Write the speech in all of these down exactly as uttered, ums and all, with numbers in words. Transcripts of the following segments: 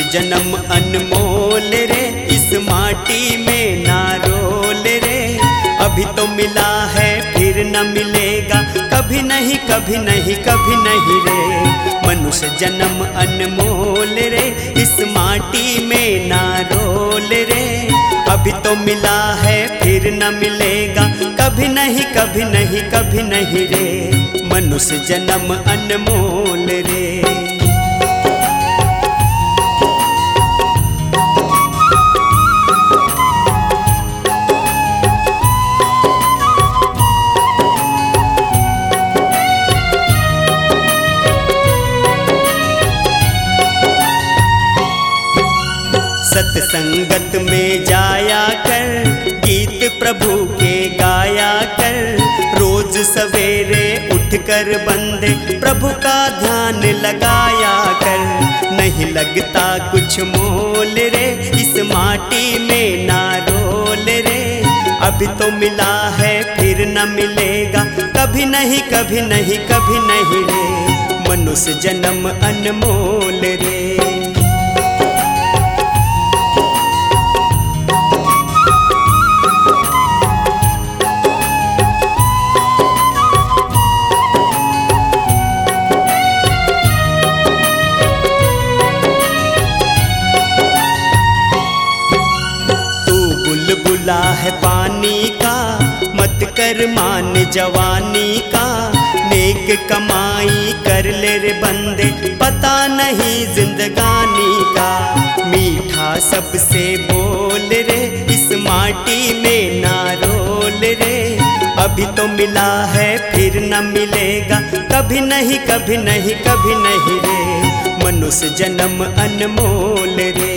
जन्म अनमोल रे, इस माटी में ना रोल रे। अभी तो मिला है फिर न मिलेगा, कभी नहीं कभी नहीं कभी नहीं रे। मनुष्य जन्म अनमोल रे, इस माटी में ना रोल रे। अभी तो मिला है फिर न मिलेगा, कभी नहीं कभी नहीं कभी नहीं रे। मनुष्य जन्म अनमोल रे। सत्संगत में जाया कर, गीत प्रभु के गाया कर। रोज सवेरे उठकर बंदे प्रभु का ध्यान लगाया कर। नहीं लगता कुछ मोल रे, इस माटी में ना रोल रे। अभी तो मिला है फिर न मिलेगा, कभी नहीं कभी नहीं कभी नहीं रे। मनुष्य जन्म अनमोल रे। बुलबुला है पानी का, मत कर मान जवानी का। नेक कमाई कर ले रे बंदे, पता नहीं जिंदगानी का। मीठा सबसे बोल रे, इस माटी में ना रोल रे। अभी तो मिला है फिर न मिलेगा, कभी नहीं कभी नहीं कभी नहीं रे। मनुष्य जन्म अनमोल रे।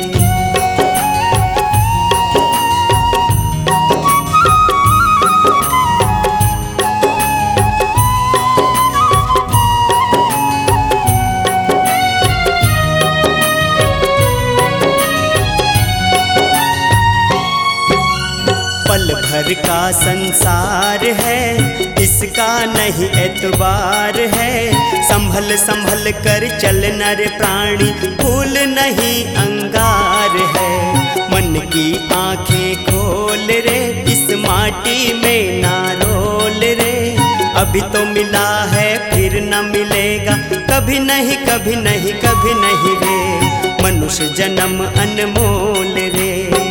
पल भर का संसार है, इसका नहीं एतबार है। संभल संभल कर चल नर प्राणी, फूल नहीं अंगार है। मन की आंखें खोल रे, इस माटी में ना रोल रे। अभी तो मिला है फिर न मिलेगा, कभी नहीं कभी नहीं कभी नहीं रे। मनुष्य जन्म अनमोल रे।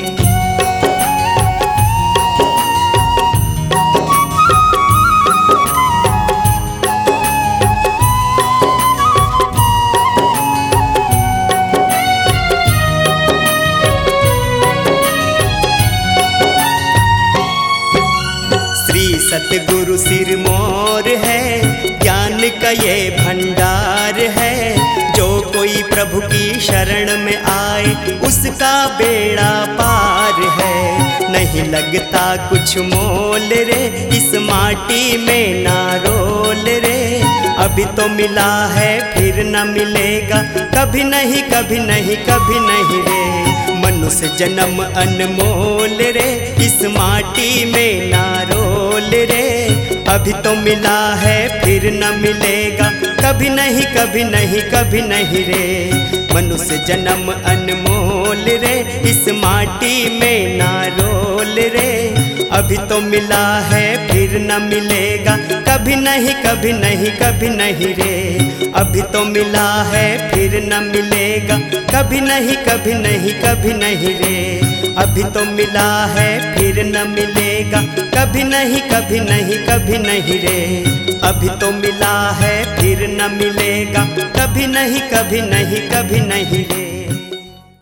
सतगुरु सिरमौर है, ज्ञान का ये भंडार है। जो कोई प्रभु की शरण में आए, उसका बेड़ा पार है। नहीं लगता कुछ मोल रे, इस माटी में ना रोल रे। अभी तो मिला है फिर न मिलेगा, कभी नहीं कभी नहीं कभी नहीं रे। मनुष्य जन्म अनमोल रे, इस माटी में ना रोल रे। अभी तो मिला है फिर न मिलेगा, कभी नहीं कभी नहीं कभी नहीं रे। मनुष्य जन्म अनमोल रे, इस माटी में ना रोल रे। अभी तो मिला है फिर न मिलेगा, कभी नहीं कभी नहीं कभी नहीं रे। अभी तो मिला है फिर न मिलेगा, कभी नहीं कभी नहीं कभी नहीं रे। अभी तो मिला है फिर न मिलेगा, कभी नहीं कभी नहीं कभी नहीं रे। अभी तो मिला है फिर न मिलेगा, कभी नहीं कभी नहीं कभी नहीं रे।